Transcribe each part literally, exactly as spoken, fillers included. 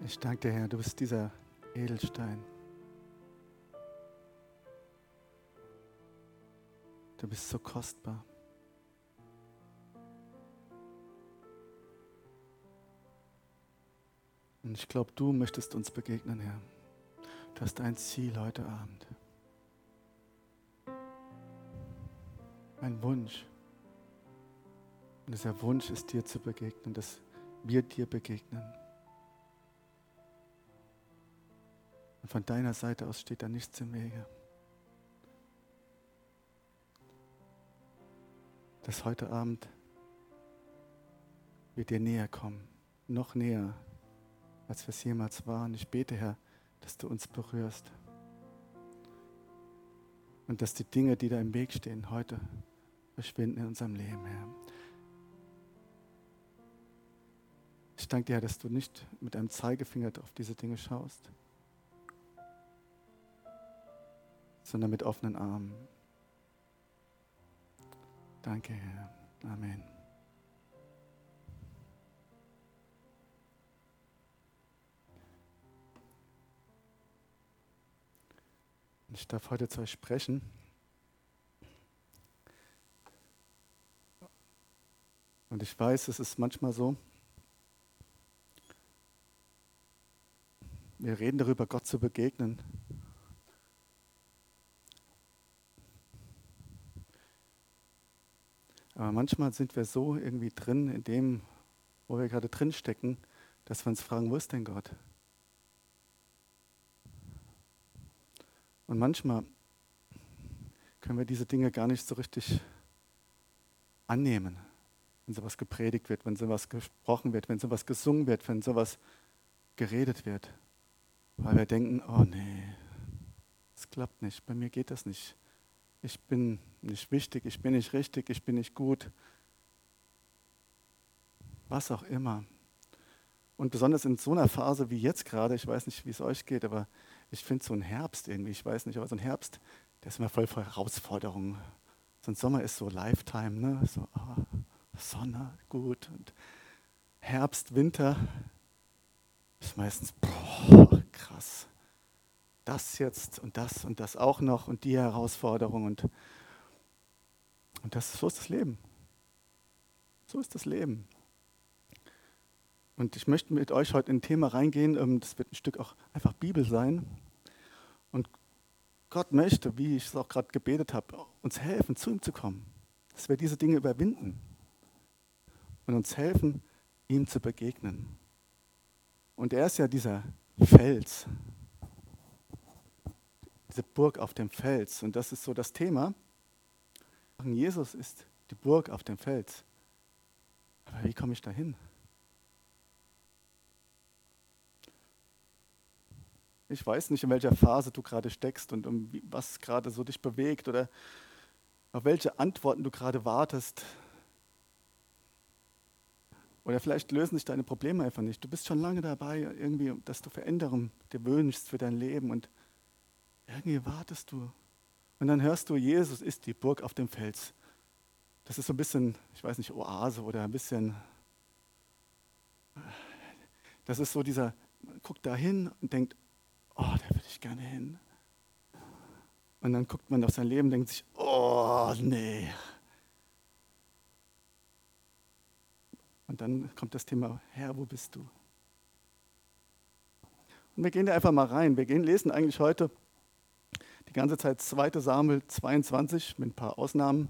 Ich danke dir, Herr, du bist dieser Edelstein. Du bist so kostbar. Und ich glaube, du möchtest uns begegnen, Herr. Du hast ein Ziel heute Abend. Ein Wunsch. Und dieser Wunsch ist, dir zu begegnen, dass wir dir begegnen. Und von deiner Seite aus steht da nichts im Wege. Dass heute Abend wir dir näher kommen, noch näher, als wir es jemals waren. Ich bete, Herr, dass du uns berührst. Und dass die Dinge, die da im Weg stehen, heute verschwinden in unserem Leben, Herr. Ich danke dir, Herr, dass du nicht mit einem Zeigefinger auf diese Dinge schaust, sondern mit offenen Armen. Danke, Herr. Amen. Ich darf heute zu euch sprechen. Und ich weiß, es ist manchmal so, wir reden darüber, Gott zu begegnen. Aber manchmal sind wir so irgendwie drin, in dem, wo wir gerade drin stecken, dass wir uns fragen, wo ist denn Gott? Und manchmal können wir diese Dinge gar nicht so richtig annehmen, wenn sowas gepredigt wird, wenn sowas gesprochen wird, wenn sowas gesungen wird, wenn sowas geredet wird. Weil wir denken, oh nee, das klappt nicht, bei mir geht das nicht. Ich bin nicht wichtig, ich bin nicht richtig, ich bin nicht gut. Was auch immer. Und besonders in so einer Phase wie jetzt gerade, ich weiß nicht, wie es euch geht, aber ich finde so ein Herbst irgendwie, ich weiß nicht, aber so ein Herbst, der ist immer voll von Herausforderungen. So ein Sommer ist so Lifetime, ne? So oh, Sonne, gut. Und Herbst, Winter ist meistens, boah, krass. Das jetzt und das und das auch noch und die Herausforderung und, und das, so ist das Leben. So ist das Leben. Und ich möchte mit euch heute in ein Thema reingehen, das wird ein Stück auch einfach Bibel sein. Und Gott möchte, wie ich es auch gerade gebetet habe, uns helfen, zu ihm zu kommen. Dass wir diese Dinge überwinden und uns helfen, ihm zu begegnen. Und er ist ja dieser Fels, diese Burg auf dem Fels. Und das ist so das Thema. Jesus ist die Burg auf dem Fels. Aber wie komme ich da hin? Ich weiß nicht, in welcher Phase du gerade steckst und um was gerade so dich bewegt oder auf welche Antworten du gerade wartest. Oder vielleicht lösen sich deine Probleme einfach nicht. Du bist schon lange dabei, irgendwie, dass du Veränderung dir wünschst für dein Leben und irgendwie wartest du. Und dann hörst du, Jesus ist die Burg auf dem Fels. Das ist so ein bisschen, ich weiß nicht, Oase oder ein bisschen, das ist so dieser, man guckt da hin und denkt, oh, da würde ich gerne hin. Und dann guckt man auf sein Leben und denkt sich, oh, nee. Und dann kommt das Thema, Herr, wo bist du? Und wir gehen da einfach mal rein. Wir gehen lesen eigentlich heute die ganze Zeit zweiter Samuel zweiundzwanzig mit ein paar Ausnahmen.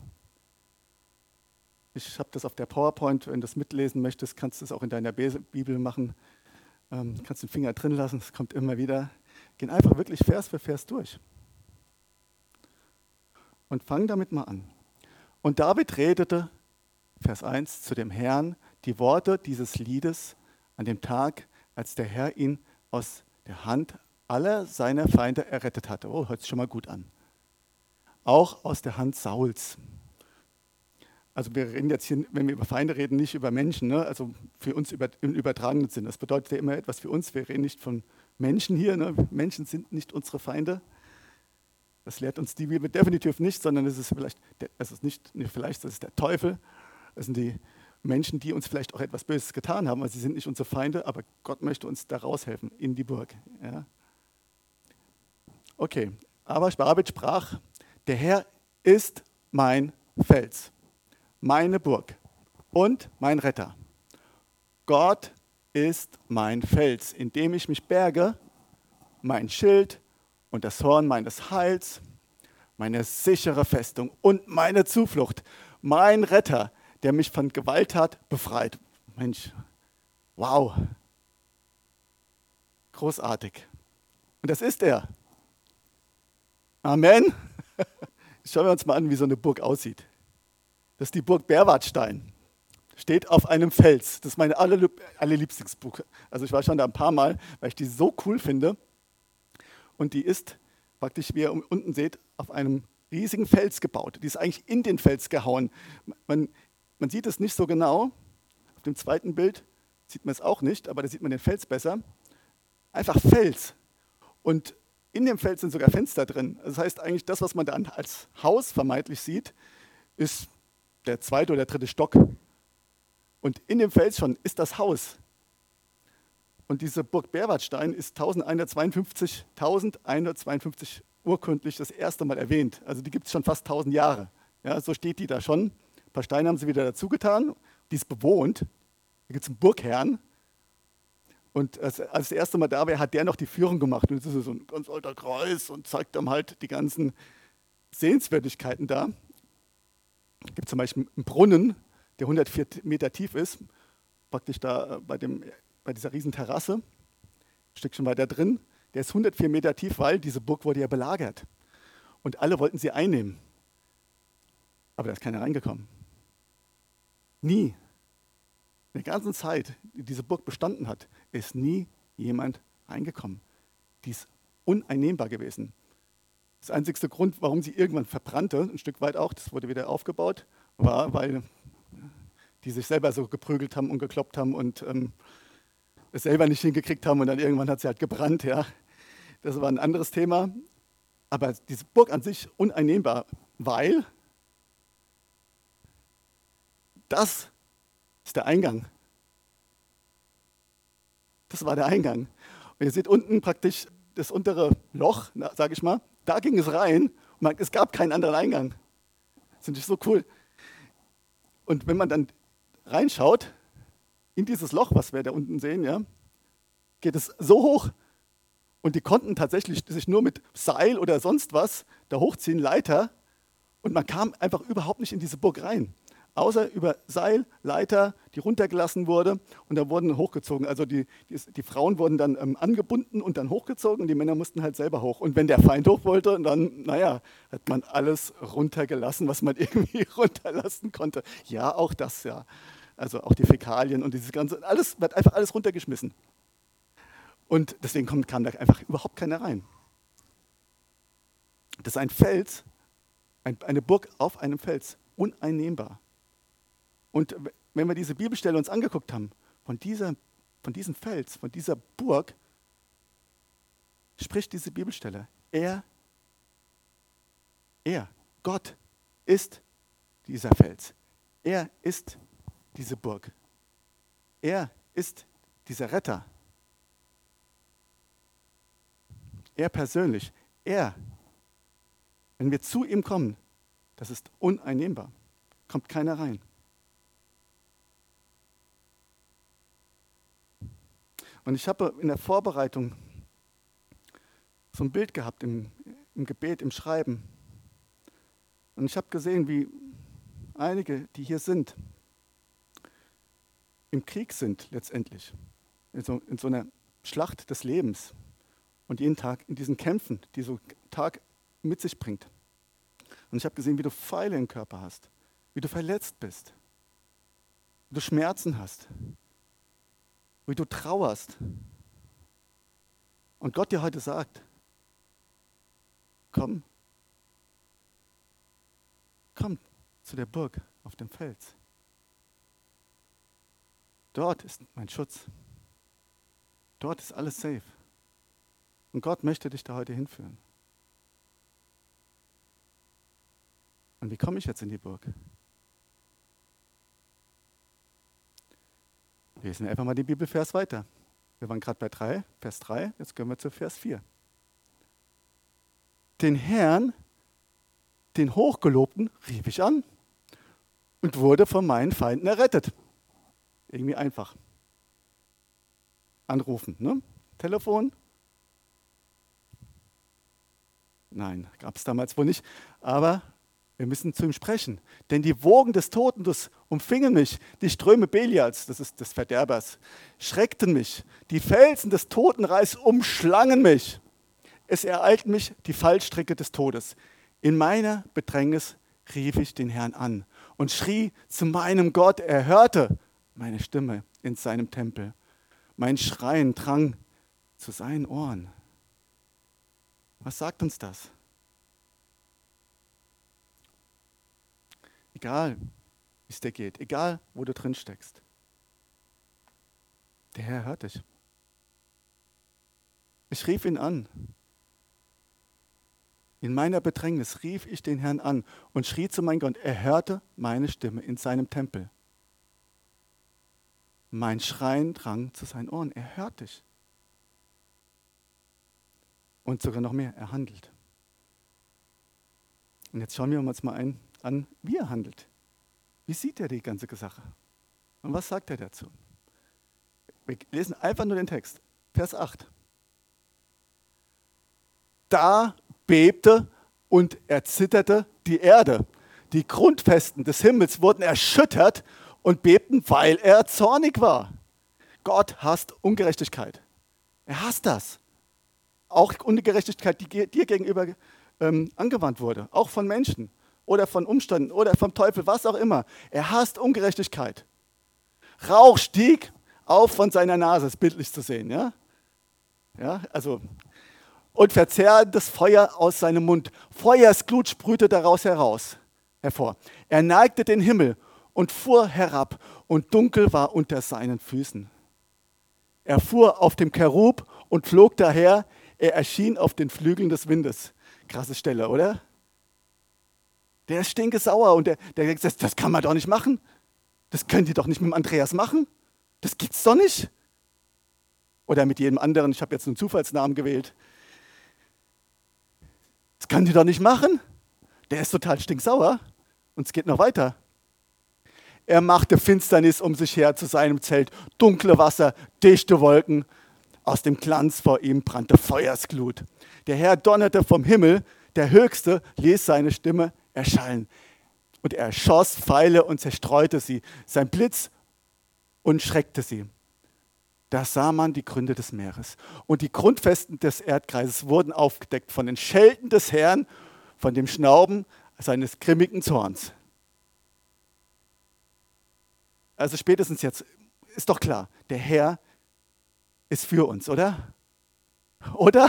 Ich habe das auf der PowerPoint, wenn du das mitlesen möchtest, kannst du es auch in deiner Bibel machen. Ähm, kannst den Finger drin lassen, es kommt immer wieder. Gehen einfach wirklich Vers für Vers durch. Und fang damit mal an. Und David redete, Vers eins, zu dem Herrn die Worte dieses Liedes an dem Tag, als der Herr ihn aus der Hand aller seiner Feinde errettet hatte. Oh, hört sich schon mal gut an. Auch aus der Hand Sauls. Also wir reden jetzt hier, wenn wir über Feinde reden, nicht über Menschen, ne? Also für uns über, im übertragenen Sinn. Das bedeutet ja immer etwas für uns. Wir reden nicht von Menschen hier. Ne? Menschen sind nicht unsere Feinde. Das lehrt uns die Bibel definitiv nicht, sondern es ist vielleicht, es ist nicht, nicht vielleicht, es ist der Teufel. Es sind die Menschen, die uns vielleicht auch etwas Böses getan haben, weil sie sind nicht unsere Feinde, aber Gott möchte uns da raushelfen, in die Burg. Ja. Okay, aber David sprach, der Herr ist mein Fels, meine Burg und mein Retter. Gott ist mein Fels, in dem ich mich berge, mein Schild und das Horn meines Heils, meine sichere Festung und meine Zuflucht, mein Retter, der mich von Gewalttat befreit. Mensch, wow, großartig. Und das ist er. Amen. Schauen wir uns mal an, wie so eine Burg aussieht. Das ist die Burg Berwartstein. Steht auf einem Fels. Das ist meine allerliebste Burg. Also ich war schon da ein paar Mal, weil ich die so cool finde. Und die ist praktisch, wie ihr unten seht, auf einem riesigen Fels gebaut. Die ist eigentlich in den Fels gehauen. Man, man sieht es nicht so genau. Auf dem zweiten Bild sieht man es auch nicht, aber da sieht man den Fels besser. Einfach Fels. Und in dem Fels sind sogar Fenster drin. Das heißt eigentlich, das, was man da als Haus vermeintlich sieht, ist der zweite oder dritte Stock. Und in dem Fels schon ist das Haus. Und diese Burg Berwartstein ist elfhundertzweiundfünfzig urkundlich das erste Mal erwähnt. Also die gibt es schon fast tausend Jahre. Ja, so steht die da schon. Ein paar Steine haben sie wieder dazu getan. Die ist bewohnt. Da gibt es einen Burgherrn. Und als, als das erste Mal da war, hat der noch die Führung gemacht. Und das ist so ein ganz alter Kreis und zeigt dann halt die ganzen Sehenswürdigkeiten da. Es gibt zum Beispiel einen Brunnen, der hundertvier Meter tief ist, praktisch da bei, dem, bei dieser riesen Terrasse, ein Stückchen weiter drin. Der ist hundertvier Meter tief, weil diese Burg wurde ja belagert. Und alle wollten sie einnehmen. Aber da ist keiner reingekommen. Nie. In der ganzen Zeit, die diese Burg bestanden hat, ist nie jemand reingekommen. Die ist uneinnehmbar gewesen. Das einzigste Grund, warum sie irgendwann verbrannte, ein Stück weit auch, das wurde wieder aufgebaut, war, weil die sich selber so geprügelt haben und gekloppt haben und ähm, es selber nicht hingekriegt haben und dann irgendwann hat sie halt gebrannt. Ja. Das war ein anderes Thema. Aber diese Burg an sich uneinnehmbar, weil das ist der Eingang. Das war der Eingang. Und ihr seht unten praktisch das untere Loch, sage ich mal, da ging es rein und man, es gab keinen anderen Eingang. Das finde ich so cool. Und wenn man dann reinschaut in dieses Loch, was wir da unten sehen, ja, geht es so hoch. Und die konnten tatsächlich sich nur mit Seil oder sonst was da hochziehen, Leiter. Und man kam einfach überhaupt nicht in diese Burg rein. Außer über Seil, Leiter, die runtergelassen wurde und da wurden hochgezogen. Also die, die, die Frauen wurden dann ähm, angebunden und dann hochgezogen und die Männer mussten halt selber hoch. Und wenn der Feind hoch wollte, dann, naja, hat man alles runtergelassen, was man irgendwie runterlassen konnte. Ja, auch das, ja. Also auch die Fäkalien und dieses ganze, alles, wird einfach alles runtergeschmissen. Und deswegen kommt, kam da einfach überhaupt keiner rein. Das ist ein Fels, ein, eine Burg auf einem Fels, uneinnehmbar. Und wenn wir diese Bibelstelle uns angeguckt haben, von, dieser, von diesem Fels, von dieser Burg, spricht diese Bibelstelle. Er, er, Gott ist dieser Fels. Er ist diese Burg. Er ist dieser Retter. Er persönlich, er, wenn wir zu ihm kommen, das ist uneinnehmbar. Kommt keiner rein. Und ich habe in der Vorbereitung so ein Bild gehabt im, im Gebet, im Schreiben. Und ich habe gesehen, wie einige, die hier sind, im Krieg sind letztendlich. In so, in so einer Schlacht des Lebens. Und jeden Tag in diesen Kämpfen, die so ein Tag mit sich bringt. Und ich habe gesehen, wie du Pfeile im Körper hast, wie du verletzt bist, wie du Schmerzen hast, wie du trauerst. Und Gott dir heute sagt, komm, komm zu der Burg auf dem Fels. Dort ist mein Schutz. Dort ist alles safe. Und Gott möchte dich da heute hinführen. Und wie komme ich jetzt in die Burg? Lesen wir einfach mal den Bibelvers weiter. Wir waren gerade bei drei, Vers drei, jetzt gehen wir zu Vers vier. Den Herrn, den Hochgelobten, rief ich an und wurde von meinen Feinden errettet. Irgendwie einfach. Anrufen, ne? Telefon? Nein, gab es damals wohl nicht. Aber wir müssen zu ihm sprechen. Denn die Wogen des Todes umfingen mich, die Ströme Belials, das ist des Verderbers, schreckten mich. Die Felsen des Totenreichs umschlangen mich. Es ereilten mich die Fallstricke des Todes. In meiner Bedrängnis rief ich den Herrn an und schrie zu meinem Gott. Er hörte meine Stimme in seinem Tempel. Mein Schreien drang zu seinen Ohren. Was sagt uns das? Egal, wie es dir geht, egal, wo du drin steckst. Der Herr hört dich. Ich rief ihn an. In meiner Bedrängnis rief ich den Herrn an und schrie zu meinem Gott. Er hörte meine Stimme in seinem Tempel. Mein Schreien drang zu seinen Ohren. Er hört dich. Und sogar noch mehr, er handelt. Und jetzt schauen wir uns mal ein, an, wie er handelt. Wie sieht er die ganze Sache? Und was sagt er dazu? Wir lesen einfach nur den Text. Vers acht. Da bebte und erzitterte die Erde. Die Grundfesten des Himmels wurden erschüttert und bebten, weil er zornig war. Gott hasst Ungerechtigkeit. Er hasst das. Auch Ungerechtigkeit, die dir gegenüber ähm, angewandt wurde. Auch von Menschen oder von Umständen oder vom Teufel, was auch immer. Er hasst Ungerechtigkeit. Rauch stieg auf von seiner Nase, ist bildlich zu sehen. Ja? Ja, also, und verzehrendes Feuer aus seinem Mund. Feuersglut sprühte daraus heraus, hervor. Er neigte den Himmel und fuhr herab und dunkel war unter seinen Füßen. Er fuhr auf dem Cherub und flog daher. Er erschien auf den Flügeln des Windes. Krasse Stelle, oder? Der ist stinkesauer und der, der denkt, das, das kann man doch nicht machen. Das könnt ihr doch nicht mit dem Andreas machen. Das gibt's doch nicht. Oder mit jedem anderen, ich habe jetzt einen Zufallsnamen gewählt. Das könnt ihr doch nicht machen. Der ist total stinksauer. Und es geht noch weiter. Er machte Finsternis um sich her zu seinem Zelt, dunkle Wasser, dichte Wolken. Aus dem Glanz vor ihm brannte Feuersglut. Der Herr donnerte vom Himmel, der Höchste ließ seine Stimme erschallen. Und er schoss Pfeile und zerstreute sie. Sein Blitz und schreckte sie. Da sah man die Gründe des Meeres. Und die Grundfesten des Erdkreises wurden aufgedeckt von den Schelten des Herrn, von dem Schnauben seines grimmigen Zorns. Also spätestens jetzt ist doch klar, der Herr ist für uns, oder? Oder?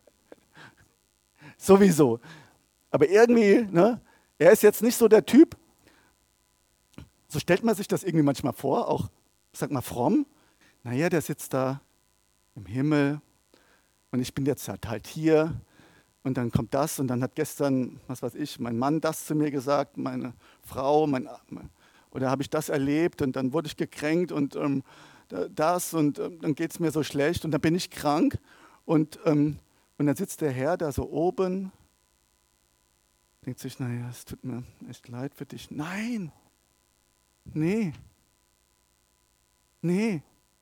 Sowieso. Aber irgendwie, ne, er ist jetzt nicht so der Typ, so stellt man sich das irgendwie manchmal vor, auch, sag mal, fromm. Naja, der sitzt da im Himmel und ich bin jetzt halt, halt hier und dann kommt das und dann hat gestern, was weiß ich, mein Mann das zu mir gesagt, meine Frau, mein, oder habe ich das erlebt und dann wurde ich gekränkt und ähm, das und ähm, dann geht es mir so schlecht und dann bin ich krank und, ähm, und dann sitzt der Herr da so oben, denkt sich, naja, es tut mir echt leid für dich. Nein, nee, nee.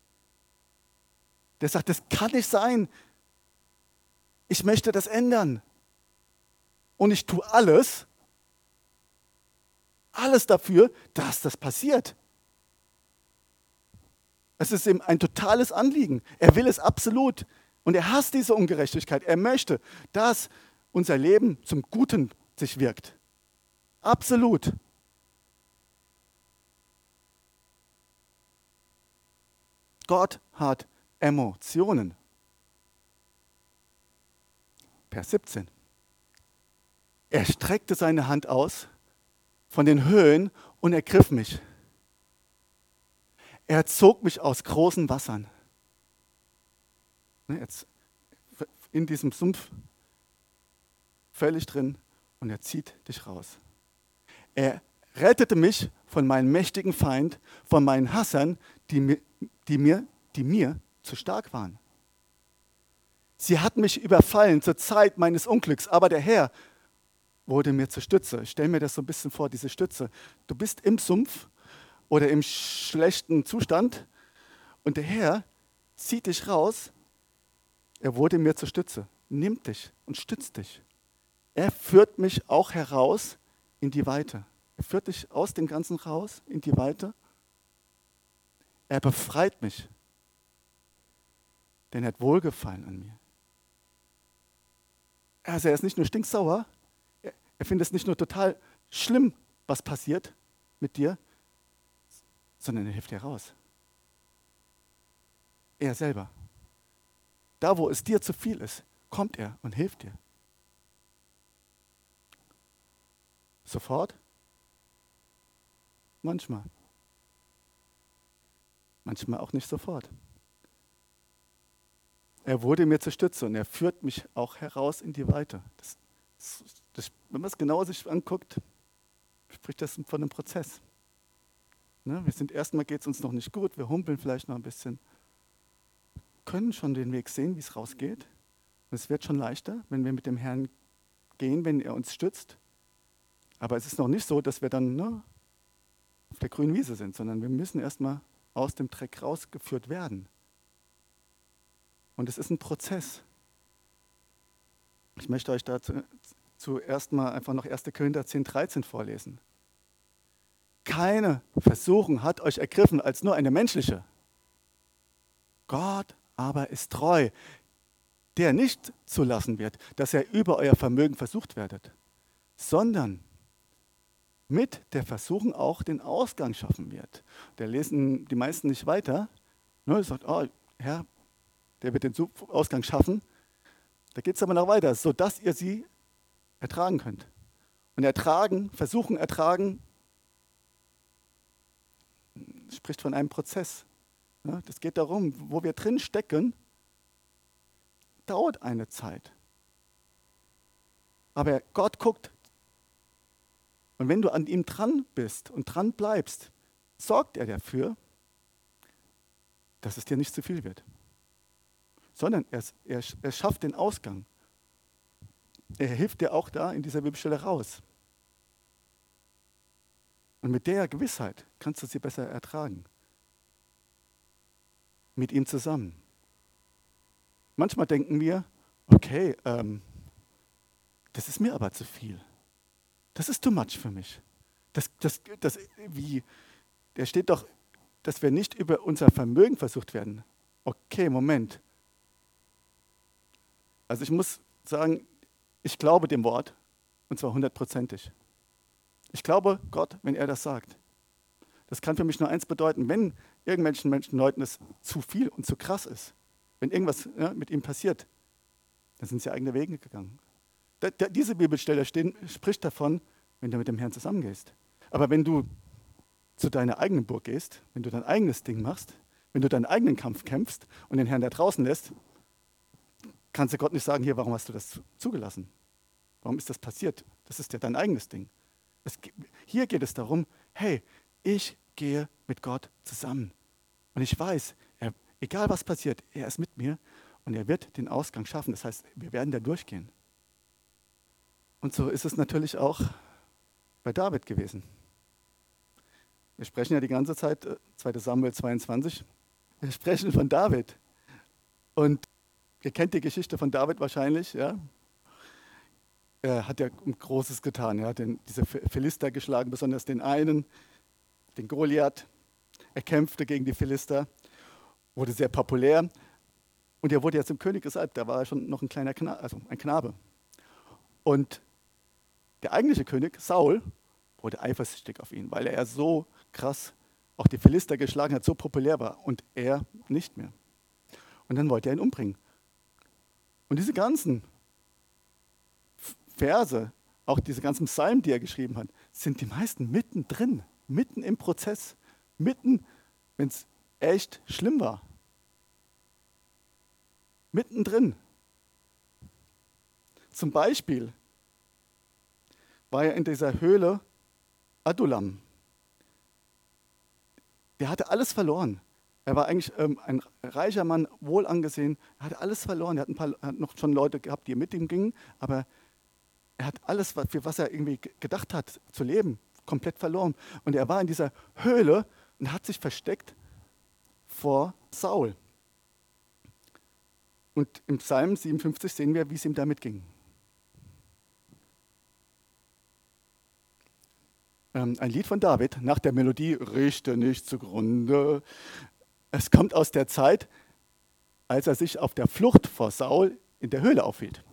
Der sagt, das kann nicht sein. Ich möchte das ändern. Und ich tue alles, alles dafür, dass das passiert. Es ist ihm ein totales Anliegen. Er will es absolut. Und er hasst diese Ungerechtigkeit. Er möchte, dass unser Leben zum Guten sich wirkt. Absolut. Gott hat Emotionen. Vers siebzehn. Er streckte seine Hand aus von den Höhen und ergriff mich. Er zog mich aus großen Wassern. Jetzt in diesem Sumpf völlig drin und er zieht dich raus. Er rettete mich von meinem mächtigen Feind, von meinen Hassern, die, die mir, die mir zu stark waren. Sie hatten mich überfallen zur Zeit meines Unglücks, aber der Herr wurde mir zur Stütze. Ich stelle mir das so ein bisschen vor, diese Stütze. Du bist im Sumpf oder im schlechten Zustand und der Herr zieht dich raus. Er wurde mir zur Stütze, nimmt dich und stützt dich. Er führt mich auch heraus in die Weite. Er führt dich aus dem Ganzen raus in die Weite. Er befreit mich, denn er hat Wohlgefallen an mir. Also er ist nicht nur stinksauer, er, er findet es nicht nur total schlimm, was passiert mit dir, sondern er hilft dir raus. Er selber. Da, wo es dir zu viel ist, kommt er und hilft dir. Sofort? Manchmal. Manchmal auch nicht sofort. Er wurde mir zur Stütze und er führt mich auch heraus in die Weite. Das, das, das, wenn man es genauer sich anguckt, spricht das von einem Prozess. Ne? Wir sind erstmal geht es uns noch nicht gut, wir humpeln vielleicht noch ein bisschen, können schon den Weg sehen, wie es rausgeht. Und es wird schon leichter, wenn wir mit dem Herrn gehen, wenn er uns stützt. Aber es ist noch nicht so, dass wir dann ne, auf der grünen Wiese sind, sondern wir müssen erstmal aus dem Dreck rausgeführt werden. Und es ist ein Prozess. Ich möchte euch dazu zuerst mal einfach noch erster Korinther zehn, dreizehn vorlesen. Keine Versuchung hat euch ergriffen als nur eine menschliche. Gott aber ist treu, der nicht zulassen wird, dass ihr über euer Vermögen versucht werdet, sondern mit der Versuchung auch den Ausgang schaffen wird. Da lesen die meisten nicht weiter. Ne, sagt, oh, Herr, der wird den Ausgang schaffen. Da geht es aber noch weiter, sodass ihr sie ertragen könnt. Und ertragen, versuchen, ertragen, spricht von einem Prozess. Ja, das geht darum, wo wir drin stecken, dauert eine Zeit. Aber Gott guckt. Und wenn du an ihm dran bist und dran bleibst, sorgt er dafür, dass es dir nicht zu viel wird. Sondern er, er, er schafft den Ausgang. Er hilft dir auch da in dieser Bibelstelle raus. Und mit der Gewissheit kannst du sie besser ertragen. Mit ihm zusammen. Manchmal denken wir, okay, ähm, das ist mir aber zu viel. Das ist too much für mich. Das, das, das, wie, da steht doch, dass wir nicht über unser Vermögen versucht werden. Okay, Moment. Also ich muss sagen, ich glaube dem Wort, und zwar hundertprozentig. Ich glaube Gott, wenn er das sagt. Das kann für mich nur eins bedeuten, wenn irgendwelchen Menschen, Leuten es zu viel und zu krass ist, wenn irgendwas ja, mit ihm passiert, dann sind sie eigene Wege gegangen. Da, da, diese Bibelstelle stehen, spricht davon, wenn du mit dem Herrn zusammengehst. Aber wenn du zu deiner eigenen Burg gehst, wenn du dein eigenes Ding machst, wenn du deinen eigenen Kampf kämpfst und den Herrn da draußen lässt, kannst du Gott nicht sagen, hier, warum hast du das zugelassen? Warum ist das passiert? Das ist ja dein eigenes Ding. Es, hier geht es darum, hey, ich gehe mit Gott zusammen. Und ich weiß, er, egal was passiert, er ist mit mir und er wird den Ausgang schaffen. Das heißt, wir werden da durchgehen. Und so ist es natürlich auch bei David gewesen. Wir sprechen ja die ganze Zeit, zweiter Samuel zweiundzwanzig, wir sprechen von David. Und ihr kennt die Geschichte von David wahrscheinlich, ja? Er hat ja Großes getan. Er hat den, diese Philister geschlagen, besonders den einen, den Goliath. Er kämpfte gegen die Philister, wurde sehr populär. Und er wurde ja zum König gesalbt. Da war er schon noch ein kleiner Knabe, also ein Knabe. Und der eigentliche König, Saul, wurde eifersüchtig auf ihn, weil er so krass auch die Philister geschlagen hat, so populär war. Und er nicht mehr. Und dann wollte er ihn umbringen. Und diese ganzen Verse, auch diese ganzen Psalmen, die er geschrieben hat, sind die meisten mittendrin, mitten im Prozess, mitten, wenn es echt schlimm war. Mittendrin. Zum Beispiel war er in dieser Höhle Adullam. Der hatte alles verloren. Er war eigentlich ähm, ein reicher Mann, wohl angesehen. Er hatte alles verloren. Er hat, ein paar, er hat noch schon Leute gehabt, die mit ihm gingen, aber er hat alles, was- für was er irgendwie ge- gedacht hat, zu leben, komplett verloren. Und er war in dieser Höhle und hat sich versteckt vor Saul. Und im Psalm siebenundfünfzig sehen wir, wie es ihm damit ging. Ähm, ein Lied von David nach der Melodie Richte nicht zugrunde. Es kommt aus der Zeit, als er sich auf der Flucht vor Saul in der Höhle aufhielt.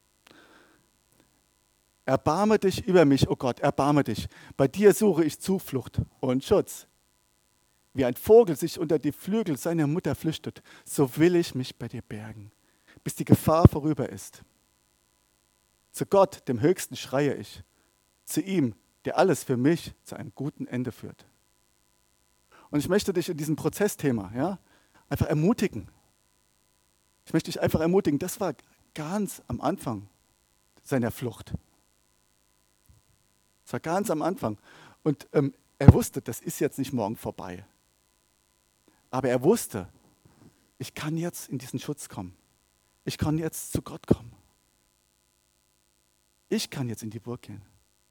Erbarme dich über mich, oh Gott, erbarme dich. Bei dir suche ich Zuflucht und Schutz. Wie ein Vogel sich unter die Flügel seiner Mutter flüchtet, so will ich mich bei dir bergen, bis die Gefahr vorüber ist. Zu Gott, dem Höchsten, schreie ich, zu ihm, der alles für mich zu einem guten Ende führt. Und ich möchte dich in diesem Prozessthema ja, einfach ermutigen. Ich möchte dich einfach ermutigen, das war ganz am Anfang seiner Flucht. Das war ganz am Anfang. Und ähm, er wusste, das ist jetzt nicht morgen vorbei. Aber er wusste, ich kann jetzt in diesen Schutz kommen. Ich kann jetzt zu Gott kommen. Ich kann jetzt in die Burg gehen.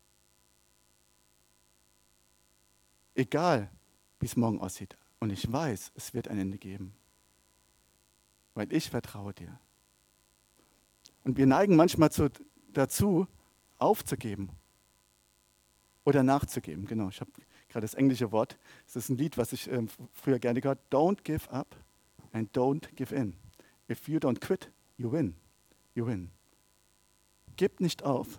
Egal, wie es morgen aussieht. Und ich weiß, es wird ein Ende geben. Weil ich vertraue dir. Und wir neigen manchmal zu, dazu, aufzugeben. Oder nachzugeben. Genau, ich habe gerade das englische Wort. Das ist ein Lied, was ich ähm, früher gerne gehört habe. Don't give up and don't give in. If you don't quit, you win. You win. Gib nicht auf.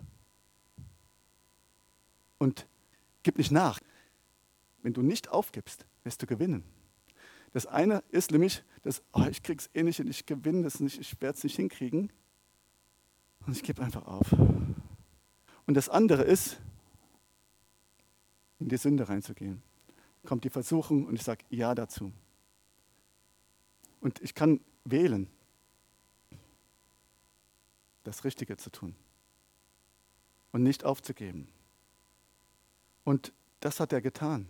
Und gib nicht nach. Wenn du nicht aufgibst, wirst du gewinnen. Das eine ist nämlich, dass, oh, ich krieg's eh nicht und ich gewinne das nicht, ich werde es nicht hinkriegen. Und ich gebe einfach auf. Und das andere ist, in die Sünde reinzugehen. Kommt die Versuchung und ich sage ja dazu. Und ich kann wählen, das Richtige zu tun und nicht aufzugeben. Und das hat er getan.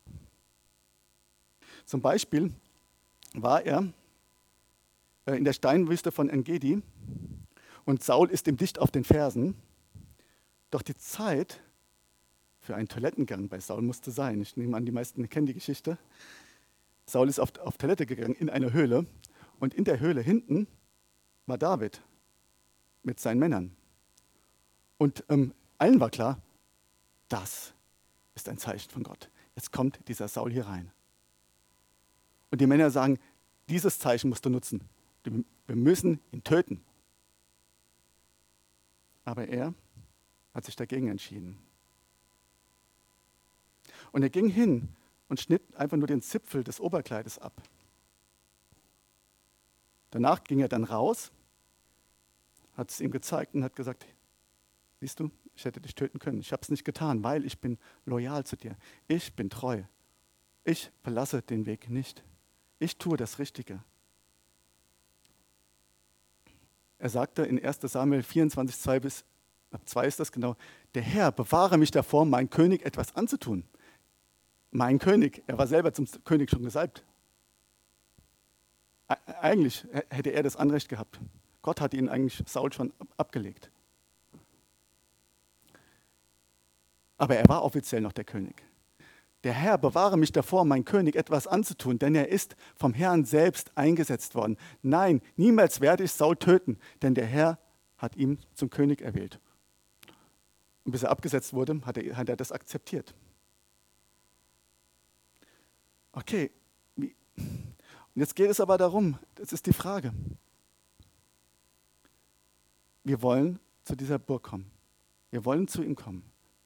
Zum Beispiel war er in der Steinwüste von En-Gedi und Saul ist ihm dicht auf den Fersen. Doch die Zeit für einen Toilettengang bei Saul musste sein. Ich nehme an, die meisten kennen die Geschichte. Saul ist auf, auf Toilette gegangen in eine Höhle und in der Höhle hinten war David mit seinen Männern. Und ähm, allen war klar, das ist ein Zeichen von Gott. Jetzt kommt dieser Saul hier rein. Und die Männer sagen, dieses Zeichen musst du nutzen. Wir müssen ihn töten. Aber er hat sich dagegen entschieden. Und er ging hin und schnitt einfach nur den Zipfel des Oberkleides ab. Danach ging er dann raus, hat es ihm gezeigt und hat gesagt, siehst du, ich hätte dich töten können. Ich habe es nicht getan, weil ich bin loyal zu dir. Ich bin treu. Ich verlasse den Weg nicht. Ich tue das Richtige. Er sagte in erster Samuel vierundzwanzig, zwei bis zwei ist das genau, der Herr bewahre mich davor, mein König etwas anzutun. Mein König, er war selber zum König schon gesalbt. Eigentlich hätte er das Anrecht gehabt. Gott hat ihn eigentlich Saul schon abgelegt. Aber er war offiziell noch der König. Der Herr bewahre mich davor, mein König etwas anzutun, denn er ist vom Herrn selbst eingesetzt worden. Nein, niemals werde ich Saul töten, denn der Herr hat ihn zum König erwählt. Und bis er abgesetzt wurde, hat er, hat er das akzeptiert. Okay, wie? Und jetzt geht es aber darum, das ist die Frage. Wir wollen zu dieser Burg kommen. Wir wollen zu ihm kommen.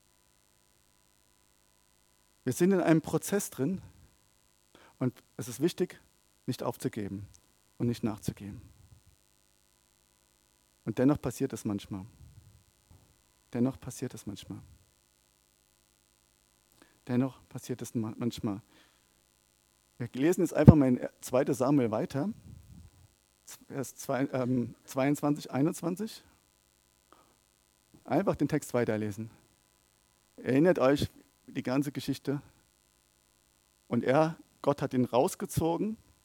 Wir sind in einem Prozess drin und es ist wichtig, nicht aufzugeben und nicht nachzugeben. Und dennoch passiert es manchmal. Dennoch passiert es manchmal. Dennoch passiert es manchmal. Wir lesen jetzt einfach mal in zweiter Samuel weiter, Vers zweiundzwanzig, einundzwanzig. Einfach den Text weiterlesen. Erinnert euch die ganze Geschichte. Und er, Gott hat ihn rausgezogen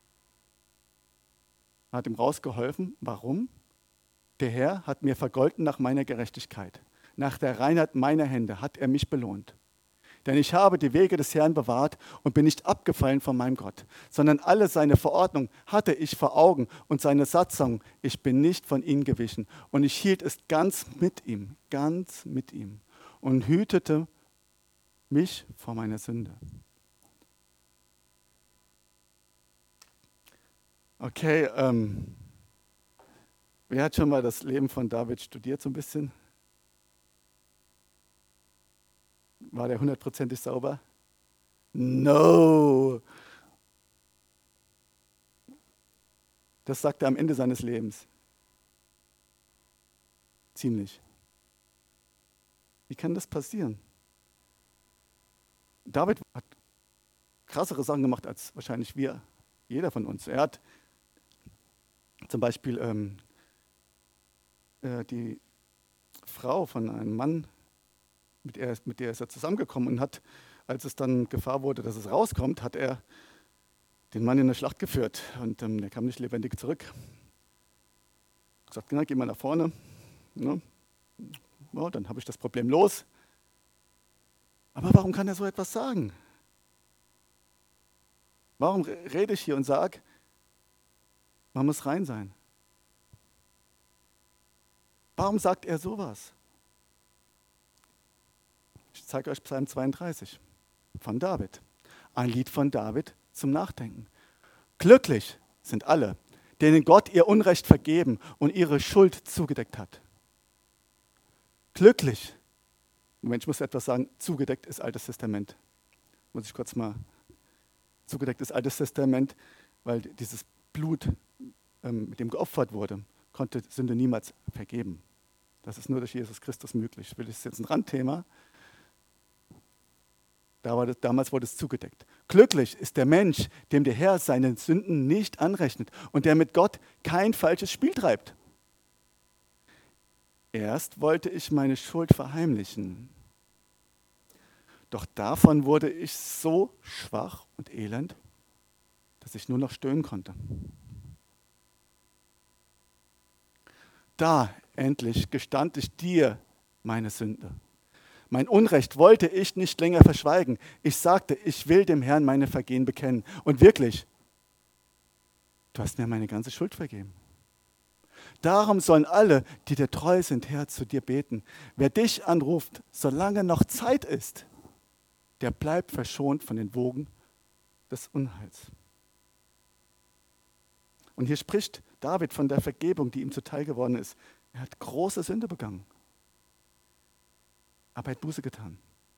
hat ihm rausgeholfen. Warum? Der Herr hat mir vergolten nach meiner Gerechtigkeit. Nach der Reinheit meiner Hände hat er mich belohnt. Denn ich habe die Wege des Herrn bewahrt und bin nicht abgefallen von meinem Gott, sondern alle seine Verordnungen hatte ich vor Augen und seine Satzungen, ich bin nicht von ihnen gewichen. Und ich hielt es ganz mit ihm, ganz mit ihm und hütete mich vor meiner Sünde. Okay, ähm, wer hat schon mal das Leben von David studiert so ein bisschen? War der hundertprozentig sauber? No! Das sagt er am Ende seines Lebens. Ziemlich. Wie kann das passieren? David hat krassere Sachen gemacht als wahrscheinlich wir, jeder von uns. Er hat zum Beispiel ähm, äh, die Frau von einem Mann, mit der, mit der ist er zusammengekommen und hat, als es dann Gefahr wurde, dass es rauskommt, hat er den Mann in eine Schlacht geführt und ähm, der kam nicht lebendig zurück. Gesagt, na, geh mal nach vorne. Ne? Ja, dann habe ich das Problem los. Aber warum kann er so etwas sagen? Warum rede ich hier und sage, man muss rein sein? Warum sagt er sowas? Ich zeige euch Psalm zweiunddreißig von David. Ein Lied von David zum Nachdenken. Glücklich sind alle, denen Gott ihr Unrecht vergeben und ihre Schuld zugedeckt hat. Glücklich. Moment, ich muss etwas sagen. Zugedeckt ist Altes Testament. Muss ich kurz mal. Zugedeckt ist Altes Testament, weil dieses Blut, ähm, mit dem geopfert wurde, konnte Sünde niemals vergeben. Das ist nur durch Jesus Christus möglich. Das ist jetzt ein Randthema. Da war das, damals wurde es zugedeckt. Glücklich ist der Mensch, dem der Herr seine Sünden nicht anrechnet und der mit Gott kein falsches Spiel treibt. Erst wollte ich meine Schuld verheimlichen. Doch davon wurde ich so schwach und elend, dass ich nur noch stöhnen konnte. Da endlich gestand ich dir meine Sünde. Mein Unrecht wollte ich nicht länger verschweigen. Ich sagte, ich will dem Herrn meine Vergehen bekennen. Und wirklich, du hast mir meine ganze Schuld vergeben. Darum sollen alle, die dir treu sind, Herr, zu dir beten. Wer dich anruft, solange noch Zeit ist, der bleibt verschont von den Wogen des Unheils. Und hier spricht David von der Vergebung, die ihm zuteil geworden ist. Er hat große Sünde begangen. Aber er hat Buße getan.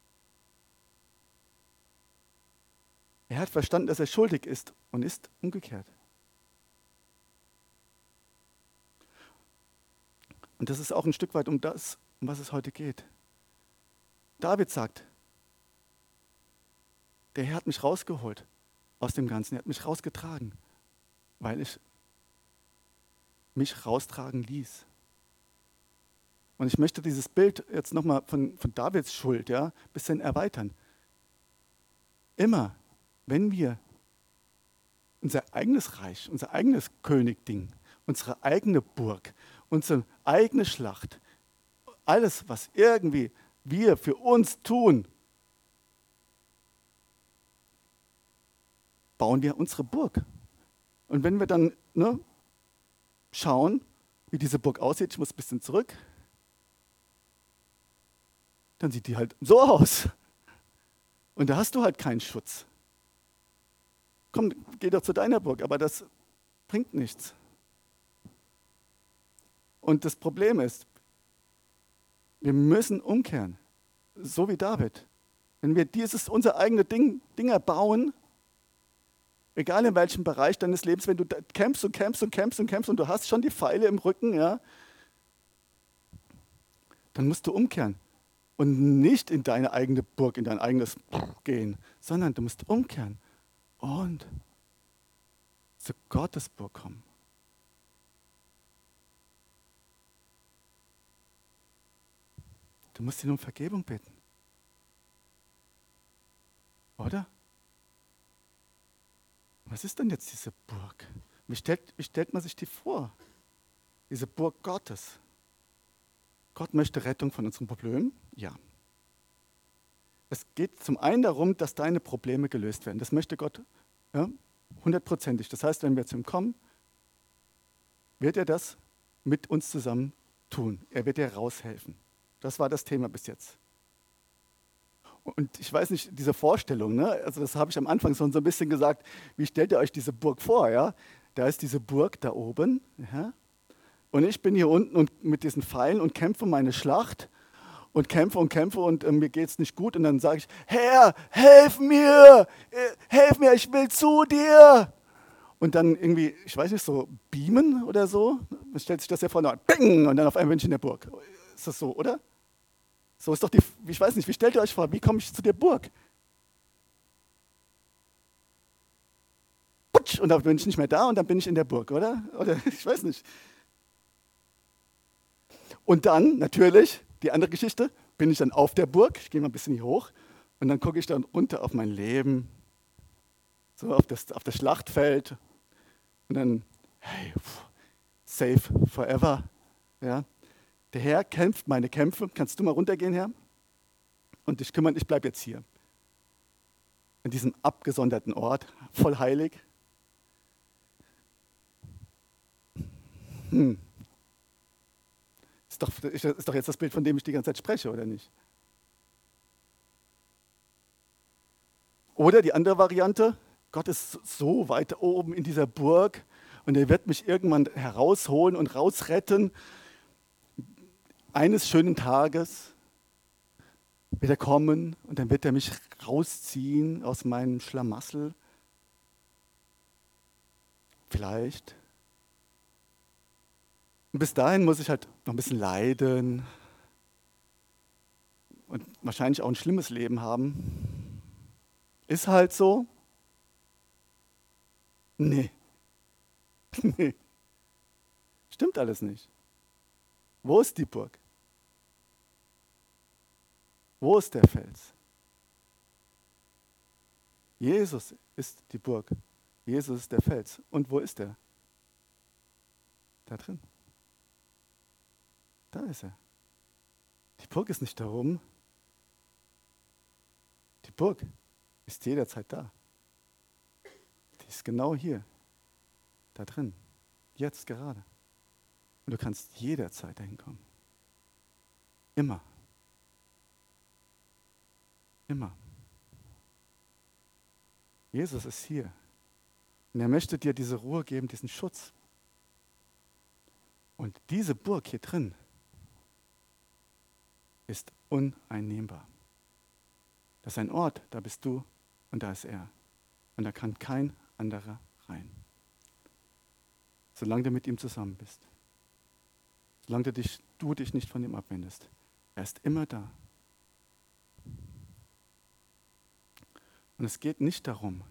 Er hat verstanden, dass er schuldig ist und ist umgekehrt. Und das ist auch ein Stück weit um das, um was es heute geht. David sagt, der Herr hat mich rausgeholt aus dem Ganzen, er hat mich rausgetragen, weil ich mich raustragen ließ. Und ich möchte dieses Bild jetzt nochmal von, von Davids Schuld ja, ein bisschen erweitern. Immer, wenn wir unser eigenes Reich, unser eigenes Königding, unsere eigene Burg, unsere eigene Schlacht, alles, was irgendwie wir für uns tun, bauen wir unsere Burg. Und wenn wir dann ne, schauen, wie diese Burg aussieht, ich muss ein bisschen zurück, dann sieht die halt so aus. Und da hast du halt keinen Schutz. Komm, geh doch zu deiner Burg, aber das bringt nichts. Und das Problem ist, wir müssen umkehren, so wie David. Wenn wir dieses, unser eigene Ding, Dinger bauen, egal in welchem Bereich deines Lebens, wenn du kämpfst und kämpfst und kämpfst und kämpfst und du hast schon die Pfeile im Rücken, ja, dann musst du umkehren. Und nicht in deine eigene Burg, in dein eigenes gehen, sondern du musst umkehren und zu Gottes Burg kommen. Du musst ihn um Vergebung bitten. Oder? Was ist denn jetzt diese Burg? Wie stellt, wie stellt man sich die vor? Diese Burg Gottes. Gott möchte Rettung von unseren Problemen? Ja. Es geht zum einen darum, dass deine Probleme gelöst werden. Das möchte Gott ja, hundertprozentig. Das heißt, wenn wir zu ihm kommen, wird er das mit uns zusammen tun. Er wird dir raushelfen. Das war das Thema bis jetzt. Und ich weiß nicht, diese Vorstellung, ne? Also das habe ich am Anfang schon so ein bisschen gesagt, wie stellt ihr euch diese Burg vor? Ja? Da ist diese Burg da oben, ja? Und ich bin hier unten und mit diesen Pfeilen und kämpfe meine Schlacht und kämpfe und kämpfe und äh, mir geht es nicht gut. Und dann sage ich, Herr, helf mir, äh, helf mir, ich will zu dir. Und dann irgendwie, ich weiß nicht, so beamen oder so. Man stellt sich das ja vor, bing, und dann auf einmal bin ich in der Burg. Ist das so, oder? So ist doch die, ich weiß nicht, wie stellt ihr euch vor, wie komme ich zu der Burg? Putsch, und dann bin ich nicht mehr da und dann bin ich in der Burg, oder? Oder ich weiß nicht. Und dann, natürlich, die andere Geschichte, bin ich dann auf der Burg, ich gehe mal ein bisschen hier hoch und dann gucke ich dann runter auf mein Leben, so auf das, auf das Schlachtfeld und dann, hey, pff, safe forever, ja. Der Herr kämpft meine Kämpfe. Kannst du mal runtergehen, Herr? Und dich kümmern, ich bleibe jetzt hier. In diesem abgesonderten Ort, voll heilig. Hm. Ist doch, ist doch jetzt das Bild, von dem ich die ganze Zeit spreche, oder nicht? Oder die andere Variante, Gott ist so weit oben in dieser Burg und er wird mich irgendwann herausholen und rausretten. Eines schönen Tages wird er kommen und dann wird er mich rausziehen aus meinem Schlamassel. Vielleicht. Und bis dahin muss ich halt noch ein bisschen leiden und wahrscheinlich auch ein schlimmes Leben haben. Ist halt so? Nee. Nee. Stimmt alles nicht. Wo ist die Burg? Wo ist der Fels? Jesus ist die Burg. Jesus ist der Fels. Und wo ist er? Da drin. Da ist er. Die Burg ist nicht da oben. Die Burg ist jederzeit da. Die ist genau hier. Da drin. Jetzt gerade. Und du kannst jederzeit dahin kommen. Immer. Immer. Jesus ist hier. Und er möchte dir diese Ruhe geben, diesen Schutz. Und diese Burg hier drin ist uneinnehmbar. Das ist ein Ort, da bist du und da ist er. Und da kann kein anderer rein. Solange du mit ihm zusammen bist. Solange du dich, du dich nicht von ihm abwendest. Er ist immer da. Und es geht nicht darum,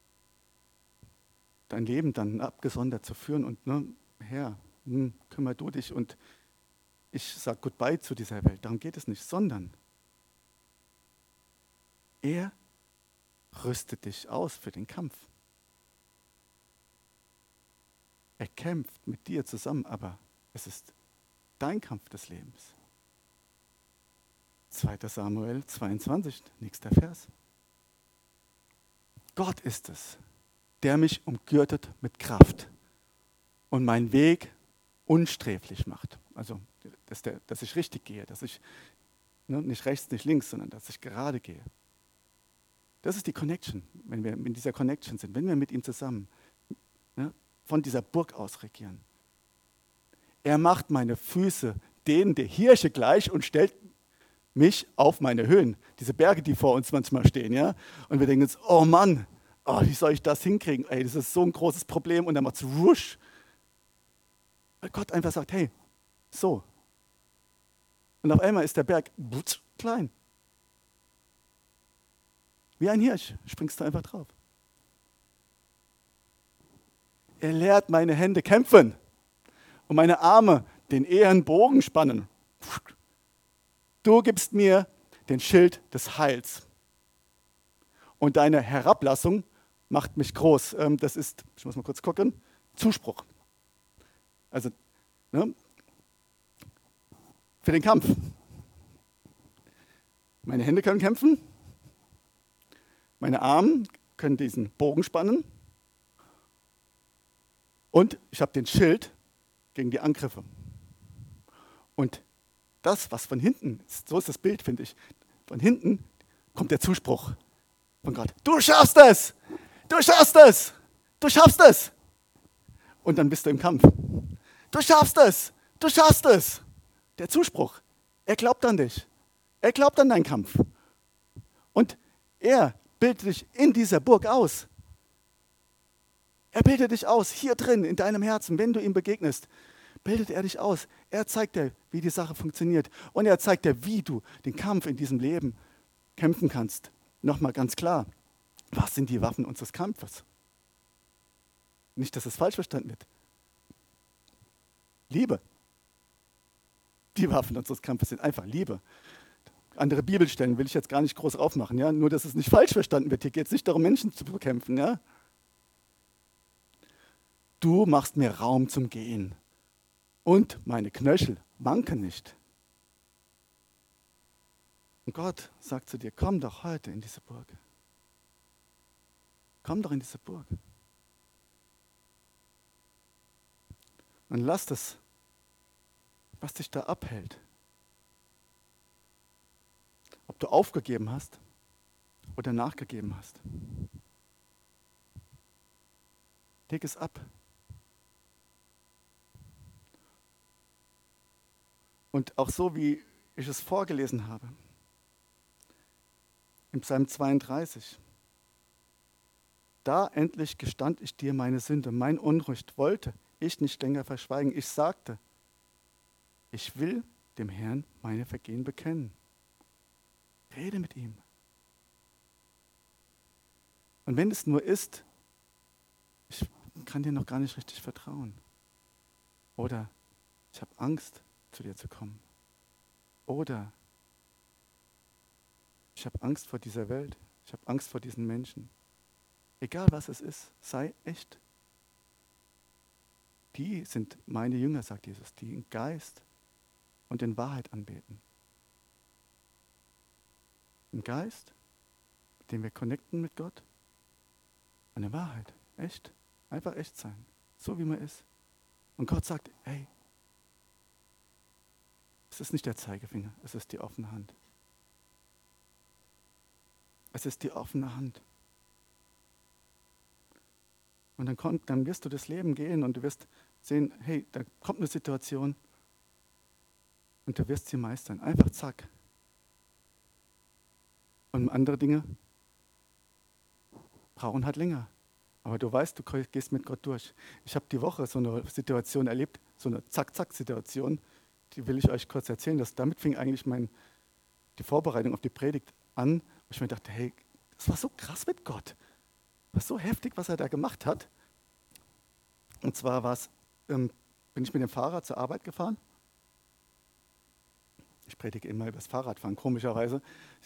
dein Leben dann abgesondert zu führen und, ne, Herr, hm, kümmer du dich und ich sage Goodbye zu dieser Welt. Darum geht es nicht, sondern er rüstet dich aus für den Kampf. Er kämpft mit dir zusammen, aber es ist dein Kampf des Lebens. zweiter Samuel zweiundzwanzig, nächster Vers. Gott ist es, der mich umgürtet mit Kraft und meinen Weg unsträflich macht. Also, dass, der, dass ich richtig gehe, dass ich ne, nicht rechts, nicht links, sondern dass ich gerade gehe. Das ist die Connection, wenn wir in dieser Connection sind, wenn wir mit ihm zusammen ne, von dieser Burg aus regieren. Er macht meine Füße denen der Hirsche gleich und stellt mich auf meine Höhen. Diese Berge, die vor uns manchmal stehen, ja. Und wir denken jetzt, oh Mann, oh, wie soll ich das hinkriegen? Ey, das ist so ein großes Problem. Und dann macht es wusch. Weil Gott einfach sagt, hey, so. Und auf einmal ist der Berg putz, klein. Wie ein Hirsch springst du einfach drauf. Er lehrt meine Hände kämpfen und meine Arme den ehernen Bogen spannen. Du gibst mir den Schild des Heils. Und deine Herablassung macht mich groß. Das ist, ich muss mal kurz gucken, Zuspruch. Also, ne? Für den Kampf. Meine Hände können kämpfen, meine Arme können diesen Bogen spannen und ich habe den Schild gegen die Angriffe. Und das, was von hinten, so ist das Bild, finde ich, von hinten kommt der Zuspruch von Gott. Du schaffst es! Du schaffst es! Du schaffst es! Und dann bist du im Kampf. Du schaffst es! Du schaffst es! Der Zuspruch. Er glaubt an dich. Er glaubt an deinen Kampf. Und er bildet dich in dieser Burg aus. Er bildet dich aus, hier drin, in deinem Herzen, wenn du ihm begegnest, bildet er dich aus. Er zeigt dir, wie die Sache funktioniert. Und er zeigt dir, wie du den Kampf in diesem Leben kämpfen kannst. Nochmal ganz klar, was sind die Waffen unseres Kampfes? Nicht, dass es falsch verstanden wird. Liebe. Die Waffen unseres Kampfes sind einfach Liebe. Andere Bibelstellen will ich jetzt gar nicht groß aufmachen, ja? Nur, dass es nicht falsch verstanden wird. Hier geht es nicht darum, Menschen zu bekämpfen. Ja? Du machst mir Raum zum Gehen und meine Knöchel wanken nicht. Und Gott sagt zu dir, komm doch heute in diese Burg. Komm doch in diese Burg. Und lass das, was dich da abhält. Ob du aufgegeben hast oder nachgegeben hast. Leg es ab. Und auch so, wie ich es vorgelesen habe, im Psalm zweiunddreißig. Da endlich gestand ich dir meine Sünde, mein Unrecht wollte ich nicht länger verschweigen. Ich sagte, ich will dem Herrn meine Vergehen bekennen. Rede mit ihm. Und wenn es nur ist, ich kann dir noch gar nicht richtig vertrauen. Oder ich habe Angst, zu dir zu kommen. Oder ich habe Angst vor dieser Welt. Ich habe Angst vor diesen Menschen. Egal was es ist, sei echt. Die sind meine Jünger, sagt Jesus, die in Geist und in Wahrheit anbeten. Im Geist, mit dem wir connecten mit Gott, und in Wahrheit, echt, einfach echt sein, so wie man ist. Und Gott sagt, hey, es ist nicht der Zeigefinger, es ist die offene Hand. Es ist die offene Hand. Und dann, kommt, dann wirst du das Leben gehen und du wirst sehen, hey, da kommt eine Situation und du wirst sie meistern. Einfach zack. Und andere Dinge brauchen halt länger. Aber du weißt, du gehst mit Gott durch. Ich habe die Woche so eine Situation erlebt, so eine Zack-Zack-Situation, die will ich euch kurz erzählen. Dass damit fing eigentlich mein, die Vorbereitung auf die Predigt an, wo ich mir dachte, hey, das war so krass mit Gott. Das war so heftig, was er da gemacht hat. Und zwar war's, ähm, bin ich mit dem Fahrrad zur Arbeit gefahren. Ich predige immer über das Fahrradfahren, komischerweise.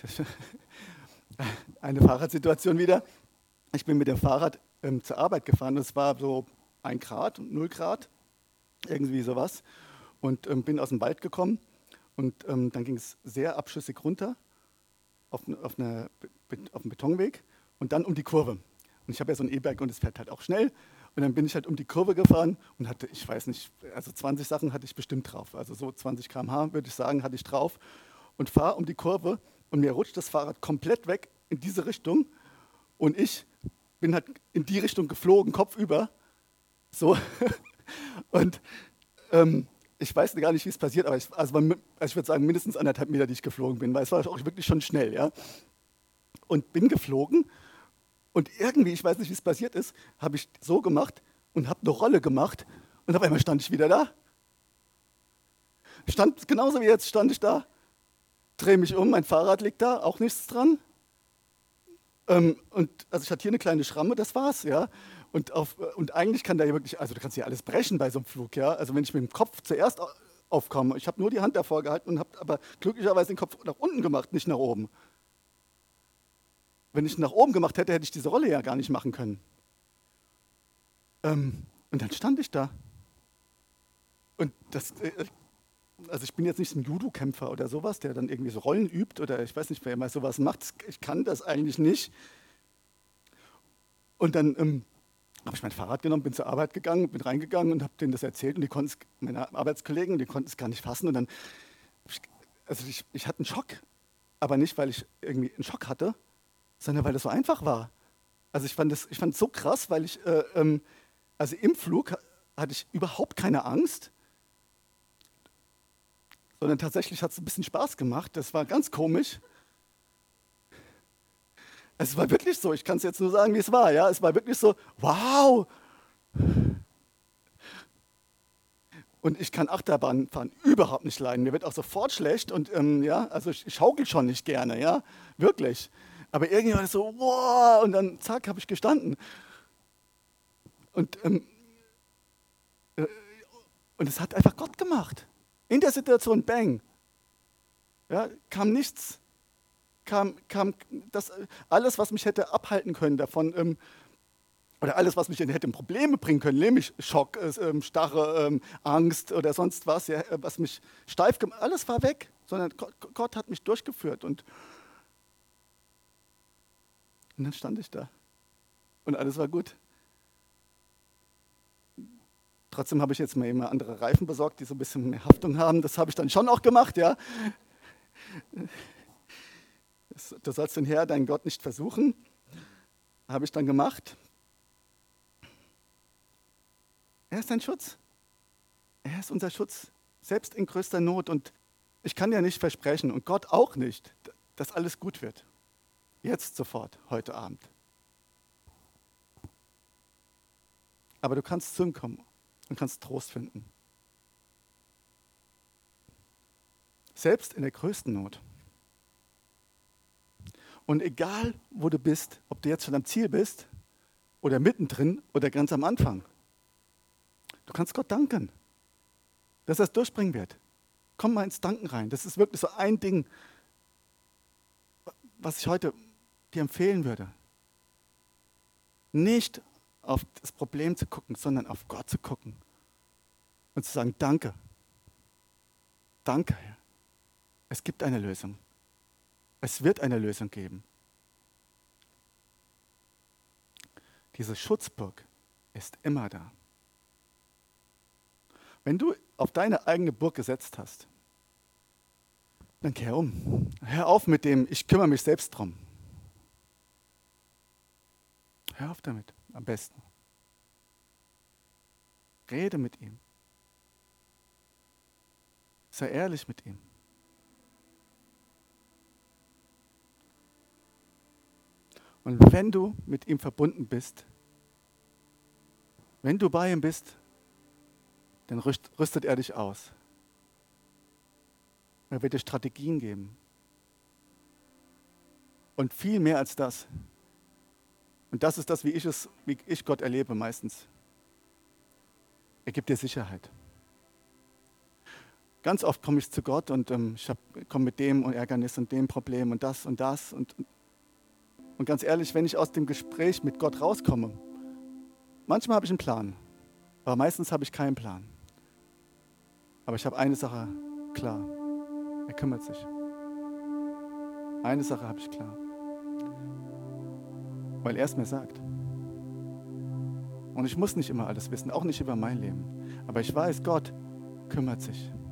Eine Fahrradsituation wieder. Ich bin mit dem Fahrrad ähm, zur Arbeit gefahren. Es war so ein Grad, null Grad, irgendwie sowas. Und ähm, bin aus dem Wald gekommen. Und ähm, dann ging es sehr abschüssig runter auf, auf, eine, auf einen Betonweg und dann um die Kurve. Und ich habe ja so ein E-Bike und es fährt halt auch schnell. Und dann bin ich halt um die Kurve gefahren und hatte, ich weiß nicht, also zwanzig Sachen hatte ich bestimmt drauf. Also so zwanzig Kilometer pro Stunde würde ich sagen, hatte ich drauf. Und fahre um die Kurve und mir rutscht das Fahrrad komplett weg in diese Richtung. Und ich bin halt in die Richtung geflogen, kopfüber. So. Und ähm, ich weiß gar nicht, wie es passiert, aber ich, also, also ich würde sagen, mindestens anderthalb Meter, die ich geflogen bin, weil es war auch wirklich schon schnell. Ja? Und bin geflogen. Und irgendwie, ich weiß nicht, wie es passiert ist, habe ich so gemacht und habe eine Rolle gemacht und auf einmal stand ich wieder da. Stand genauso wie jetzt, stand ich da, drehe mich um, mein Fahrrad liegt da, auch nichts dran. Ähm, und also ich hatte hier eine kleine Schramme, das war's, ja. Und, auf, und eigentlich kann da ja wirklich, also du kannst ja alles brechen bei so einem Flug, ja. Also wenn ich mit dem Kopf zuerst aufkomme, ich habe nur die Hand davor gehalten und habe aber glücklicherweise den Kopf nach unten gemacht, nicht nach oben. Wenn ich nach oben gemacht hätte, hätte ich diese Rolle ja gar nicht machen können. Ähm, Und dann stand ich da. Und das, äh, also ich bin jetzt nicht ein Judo-Kämpfer oder sowas, der dann irgendwie so Rollen übt oder ich weiß nicht, wer immer sowas macht. Ich kann das eigentlich nicht. Und dann ähm, habe ich mein Fahrrad genommen, bin zur Arbeit gegangen, bin reingegangen und habe denen das erzählt und die konnten es, meine Arbeitskollegen, die konnten es gar nicht fassen. Und dann, also ich, ich hatte einen Schock, aber nicht, weil ich irgendwie einen Schock hatte, sondern weil das so einfach war. Also ich fand es ich fand es so krass, weil ich, äh, ähm, also im Flug ha- hatte ich überhaupt keine Angst, sondern tatsächlich hat es ein bisschen Spaß gemacht. Das war ganz komisch. Es war wirklich so, ich kann es jetzt nur sagen, wie es war. Ja? Es war wirklich so, wow. Und ich kann Achterbahn fahren überhaupt nicht leiden. Mir wird auch sofort schlecht und ähm, ja, also ich, ich schaukel schon nicht gerne, ja, wirklich. Aber irgendwie war das so, wow, und dann zack, habe ich gestanden. Und, ähm, äh, und es hat einfach Gott gemacht. In der Situation, bang, ja, kam nichts. Kam, kam das, alles, was mich hätte abhalten können davon, ähm, oder alles, was mich in- hätte in Probleme bringen können, nämlich Schock, äh, ähm, Starre, ähm, Angst oder sonst was, ja, äh, was mich steif gemacht, alles war weg, sondern Gott, Gott hat mich durchgeführt und, und dann stand ich da und alles war gut. Trotzdem habe ich jetzt mal immer andere Reifen besorgt, die so ein bisschen mehr Haftung haben. Das habe ich dann schon auch gemacht, ja. Das- Du sollst den Herr, deinen Gott, nicht versuchen. Habe ich dann gemacht. Er ist dein Schutz. Er ist unser Schutz, selbst in größter Not. Und ich kann dir nicht versprechen, und Gott auch nicht, dass alles gut wird. Jetzt sofort, heute Abend. Aber du kannst zu ihm kommen und kannst Trost finden. Selbst in der größten Not. Und egal, wo du bist, ob du jetzt schon am Ziel bist oder mittendrin oder ganz am Anfang, du kannst Gott danken, dass er es durchbringen wird. Komm mal ins Danken rein. Das ist wirklich so ein Ding, was ich heute dir empfehlen würde. Nicht auf das Problem zu gucken, sondern auf Gott zu gucken und zu sagen, danke, danke, Herr. Es gibt eine Lösung. Es wird eine Lösung geben. Diese Schutzburg ist immer da. Wenn du auf deine eigene Burg gesetzt hast, dann kehr um. Hör auf mit dem, ich kümmere mich selbst drum. Hör auf damit, am besten. Rede mit ihm. Sei ehrlich mit ihm. Und wenn du mit ihm verbunden bist, wenn du bei ihm bist, dann rüst- rüstet er dich aus. Er wird dir Strategien geben. Und viel mehr als das. Und das ist das, wie ich es, wie ich Gott erlebe meistens. Er gibt dir Sicherheit. Ganz oft komme ich zu Gott und ähm, ich komme mit dem und Ärgernis und dem Problem und das und das. Und, und ganz ehrlich, wenn ich aus dem Gespräch mit Gott rauskomme, manchmal habe ich einen Plan, aber meistens habe ich keinen Plan. Aber ich habe eine Sache klar. Er kümmert sich. Eine Sache habe ich klar. Weil er es mir sagt. Und ich muss nicht immer alles wissen, auch nicht über mein Leben. Aber ich weiß, Gott kümmert sich.